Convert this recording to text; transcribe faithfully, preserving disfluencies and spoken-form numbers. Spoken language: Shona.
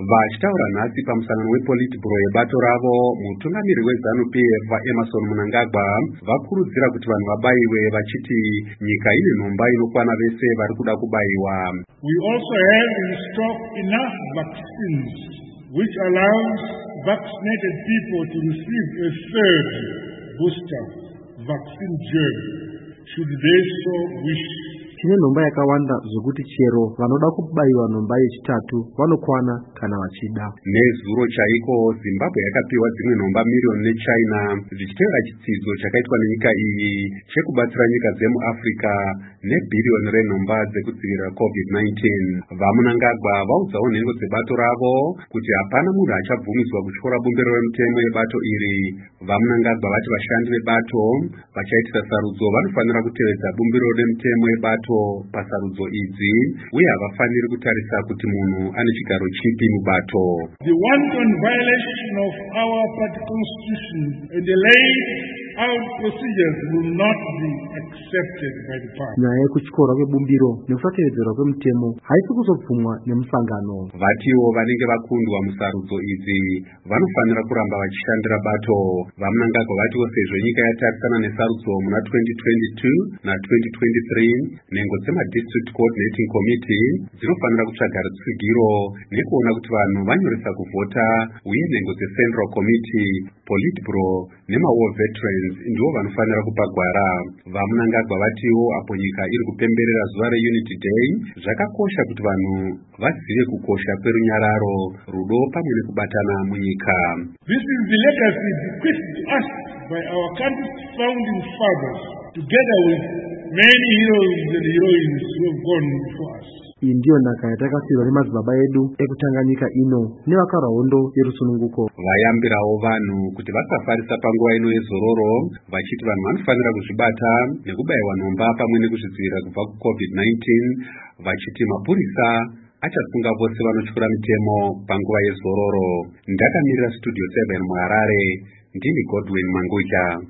Vachitaura nhasi pamusangano wePolitburo yebato ravo, mutungamiri weZANU-P F Emmerson Mnangagwa vakurudzira kuti vanhu vabayiwe vachiti nyika ine nhomba inokwana vese vari kuda kubayiwa. We also have in stock enough vaccines which allows vaccinated people to receive a third booster vaccine jab should they so wish. Tine nhomba yakawanda zvokuti chero vanoda kubayiwa nhomba yechitatu vanokwana kana vachida. Nezuro chaiko Zimbabwe yakapiwa dzimwe nhomba miriyoni neChina zvichitevera chitsidzo chakaitwa nenyika iyi chekubatsira nyika dzemuAfrica nebhiriyoni renhomba dzekudzivirira COVID nineteen. VaMnangagwa vaudzawo nhengo dzebato ravo kuti hapana munhu achabvumiswa kutyora bumbiro remutemo yebato iri. VaMnangagwa vati vashandi vebato vachaitira sarudzo vanofanira kutevedza bumbiro remutemo yebato pasarudzo idzi uye havafaniri kutarisa kuti munhu ane chigaro chipi mubato. The wanton violation of our party constitution and the laid out procedures will not be accepted by the party. Nyaya yekutyorwa kwebumbiro nekusatevedzerwa kwemutemo haisi kuzobvumwa nemusangano. Vatiwo vanenge vakundwa musarudzo idzi vanofanira kuramba vachishandira bato. VaMnangagwa vatiwo sezvo nyika yatarisana nesarudzo muna twenty twenty-two na twenty twenty-three, nhengo dzema-District Coordinating Committee dzinofanira kutsvaga rutsigiro nekuona kuti vanhu vanyoresa kuvhota, uye nhengo dzeCentral Committee, Politburo nemaWar Veterans ndivo vanofanira kupa gwara. VaMnangagwa vatiwo apo nyika iri kupemberera zuva reUnity Day, zvakakosha kuti vanhu vazive kukosha kwerunyararo, rudo pamwe nekubatana munyika. This is the legacy bequeathed to us by our country's founding fathers, together with many heroes and heroines who have gone before us. Iyi ndiyo nhaka yatakasirwa nemadzibaba edu ekutanga nyika ino nevakarwa hondo yerusununguko. Vayambirawo vanhu kuti vasafarisa panguva ino yezororo, vachiti vanhu vanofanira kuzvibata nekubayiwa nhomba pamwe nekuzvidzivirira kubva kuCovid nineteen, vachiti mapurisa achasunga vose vanotyora mitemo panguva yezororo. Ndakamirira Studio seven muHarare, ndini Godwin Manguja.